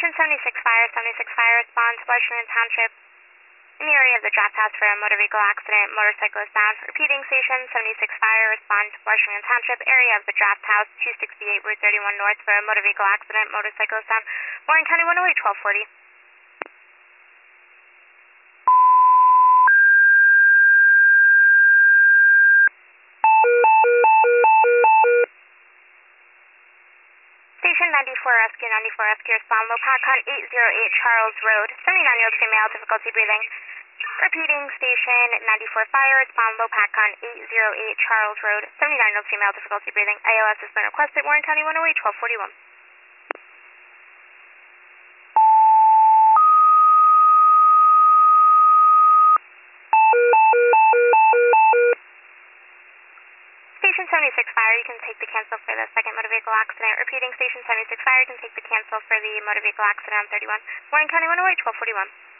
Station 76 Fire, respond to Washington Township in the area of the draft house for a motor vehicle accident, motorcyclist down. Repeating, Station 76 Fire, respond to Washington Township, area of the draft house, 268 Route 31 North for a motor vehicle accident, motorcyclist down. Warren County 108, 1240. Station 94 Rescue, respond low Pacon 808 Charles Road, 79-year-old female, difficulty breathing. Repeating, Station 94 Fire, respond low Pacon 808 Charles Road, 79-year-old female, difficulty breathing. ILS has been requested, Warren County 108, 1241. Station 76 Fire, you can take the cancel for the second motor vehicle accident. Repeating, Station 76 Fire, you can take the cancel for the motor vehicle accident on 31. Warren County 108, 1241.